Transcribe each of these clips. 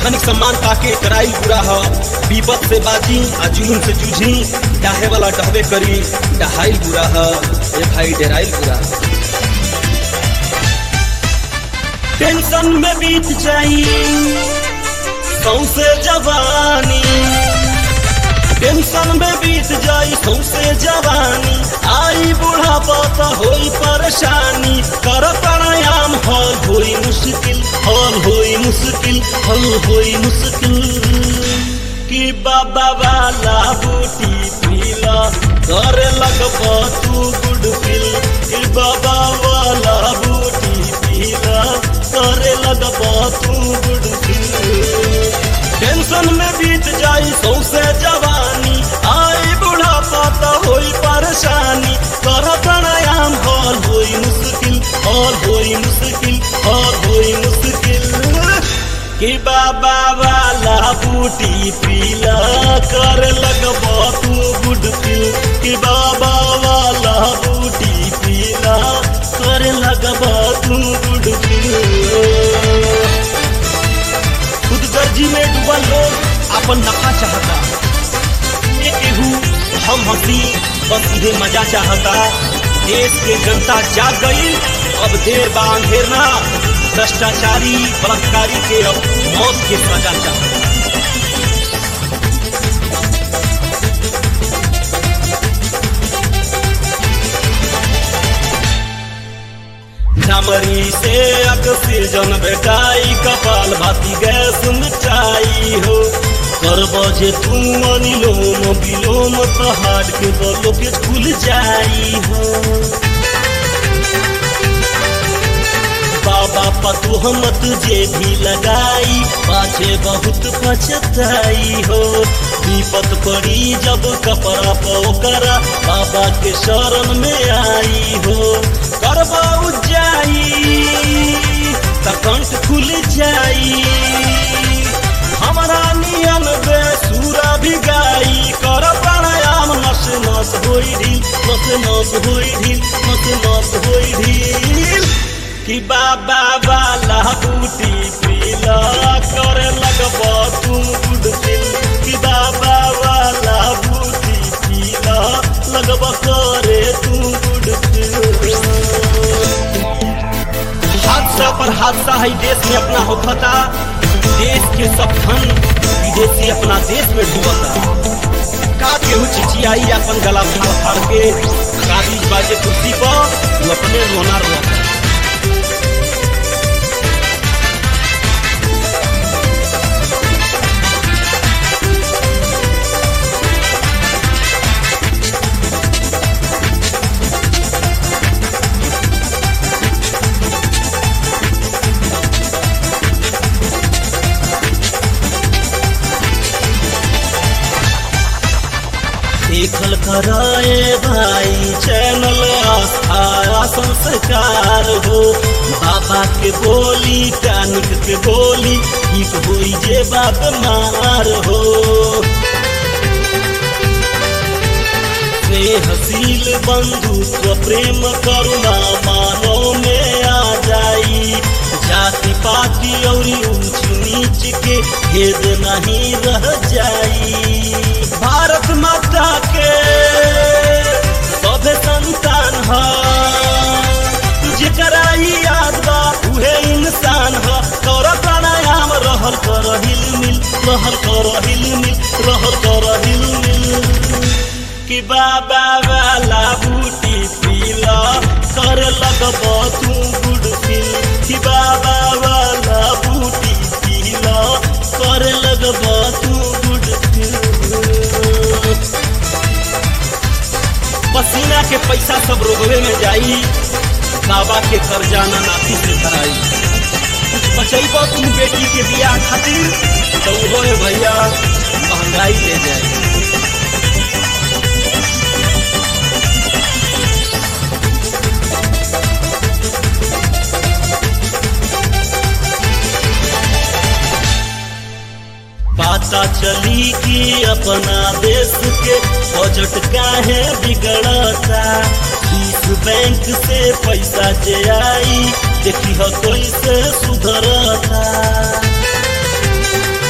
मानिक सम्मान पाके कराई बुरा हो, विपद से बाजी आ जुलूम से जूझी, डाहे वाला डहबे करी, डहाइल बुरा हो, ए भाई डेराइल बुरा। टेंशन में बीत जाई सौंसे जवानी, टेंशन में बीत जाई सौंसे जवानी, आई बुढ़ापा तो होई परेशानी, कर प्राणायाम हल होई मुश्किल, हल होई मुश्किल, हल होई मुश्किल। कि बाबा वाला बूटी पीला करे लगबा तू गुड फील, कि बाबा वाला बूटी पीला करे लगबा तू गुड फील। टेंशन में बीत जाई सौंसे जवानी, आई बुढ़ापा तो होई परेशानी, कर प्राणायाम हल होई मुश्किल, हल होई मुश्किल, हल होई मुश्किल। कि बाबा वाला बूटी पीला कर लगबा तू गुड फील, कि बाबा वाला बूटी पीला कर लगबा तू गुड फील। खुदगर्जी में डूबा लोग अपन नफा चाहता, केहू हम हंसी बस इधे मजा चाहता। देश के जनता जाग गई, अब देर बा अंधेर ना, भ्रष्टाचारी बलात्कारी के अब मौत के सजा चाहता। मरी से ऑक्सीजन बेटाई, कपाल भाती गैस मिटाई हो, कर बजे तू अनिलोम विलोम तो हार्ट के बलो के खुल जाई हो। बाबा पतु हम तुझे भी लगाई, पाछे बहुत पछताई हो, विपत पड़ी जब कपड़ा पोकरा, बाबा के शरण में आई हो। करबा जाई कंठ खुल जाई, हमारा नियन बेसुरा भी गाई, कर प्राणायाम नस नस होई ढील, नस नस होई ढील, नस नस होई ढील। कि बाबा वाला बूटी पीला करे लगबा तू गुड फील, कि बाबा वाला बूटी पीला लगबा करे तू गुड फील। हादसा पर हादसा है देश में अपना होता, देश के सब धन विदेशी अपना देश में डूबता। का केहू चिचियाई अपन गला फाड़ फाड़ के, कागज बाजे कुर्सी पर वो अपने रोना रोता। देखल कराए भाई चैनल आस्था संस्कार हो, बाबा के बोली कानिक के बोली, ठीक होई जे बाप मार हो। स्नेहशील बंधुत्व प्रेम करुणा मानव में आ जाई, जाति पाति और ऊंच नीच के भेद नहीं रह जाई। भारत माता के सभे संतान है, जेकरा याद बा उहे इंसान है, कर प्राणायाम रहल कर हिल मिल, रहल कर हिल मिल, रहल कर हिल मिल। कि बाबा वाला बूटी पीला कर लगबा तू गुड फील, कि बाबा वाला बूटी पीला कर लगबा तू गुड फील। पसीना के पैसा सब रोगवे में जाई, बाबा के खर्जाना नाती से भराई। कुछ बचैबा तुम बेटी के बियाह खातिर, तो वो भैया महंगाई ले जाए। पता चली कि अपना देश के बजट काहे बिगड़ता, इस बैंक से पैसा जे आई देखी हो कैसे सुधरता।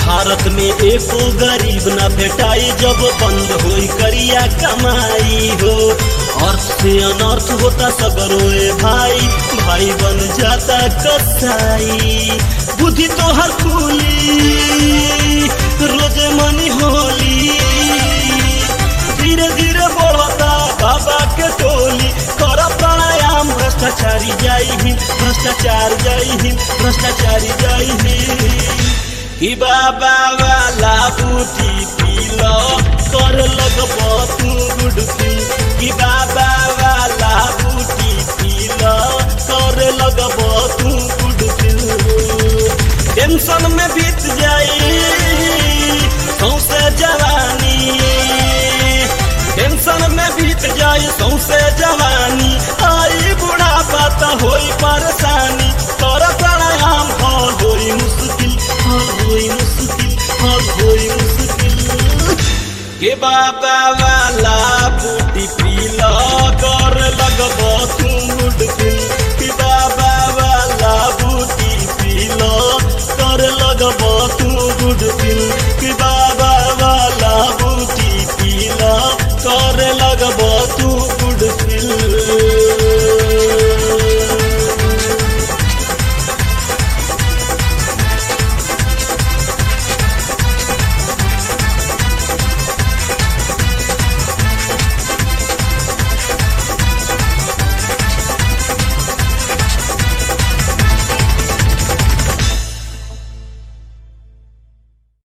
भारत में एको गरीब न भेटाई जब बंद होई करिया कमाई हो। अर्थ से अनर्थ होता सगरोए भाई, भाई बन जाता कसाई। बुद्धि तो हर खुली रोजे मनी होली, धीरे धीरे बढ़ता बाबा के टोली। कर प्राणायाम भ्रष्टाचारी जाई हिंद, भ्रष्टाचार जाई हिंद, भ्रष्टाचारी जाई हिंद। कि बाबा वाला बूटी पीलो कर लगबो तू गुडकी। कि बाबा वाला बूटी पीलो कर लगबो तू गुडकी। टेंशन में बीत जाई सौंसे जवानी, टेंशन में बीत जाई सौंसे जवानी। आई बुढ़ापा त होई परेशानी, कर प्राणायाम हल होई मुश्किल, हल होई मुश्किल, हल होई मुश्किल। के बाबा वाला